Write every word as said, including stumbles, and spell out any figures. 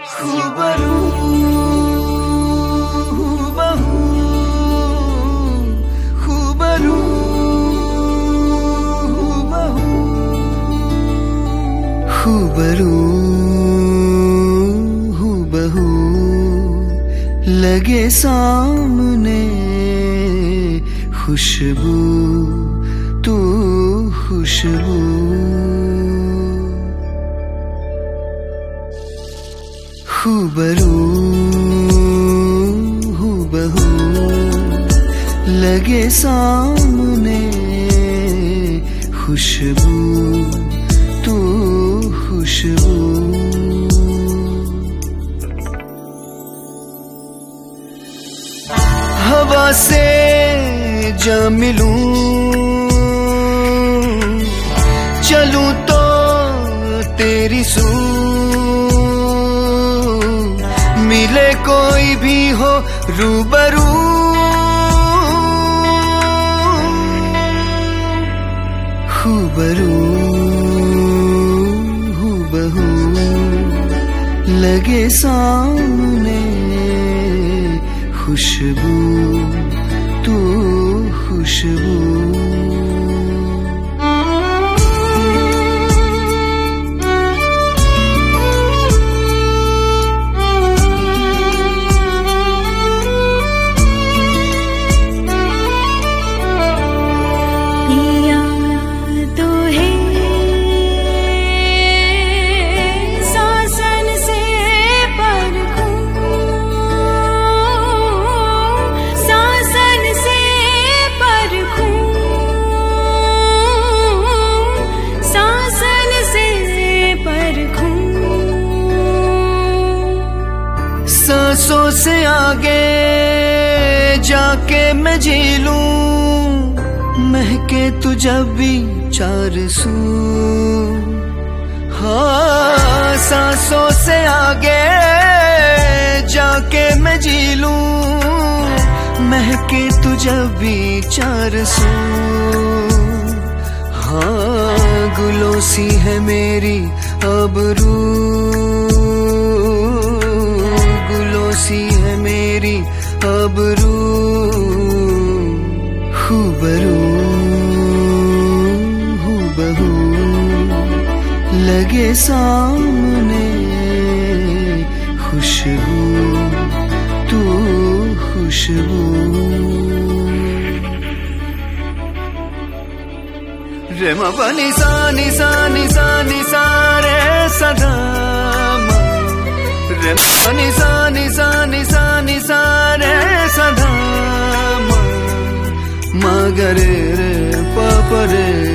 रूबरू हूबहू रूबरू हूबहू रूबरू हूबहू लगे सामने खुशबू तू खुशबू रूबरू हूबहू लगे सामने खुशबू तू खुशबू हवा से जा मिलूं चलूं तो तेरी सू मिले कोई भी हो रूबरू रूबरू हूबहू लगे सामने खुशबू तू खुशबू सांसों से आगे जाके मैं जी लूं महके तू जब भी चार सू हाँ सांसों से आगे जाके मैं जी लूं महके तू जब भी चार सू हाँ गुलों सी है मेरी अबरू सी है मेरी अबरू रूबरू हूबहू लगे सामने खुशबू तू खुशबू रे म पनि सा नि सा नि सा नि सा रे सदा रे नि सा नि सा नि सा नि सा रे सदा म ग रे रे प प रे